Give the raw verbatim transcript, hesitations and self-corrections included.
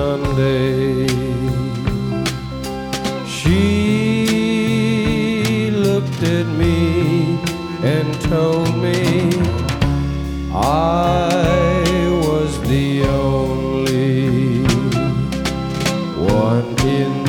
Sunday. She looked at me and told me I was the only one in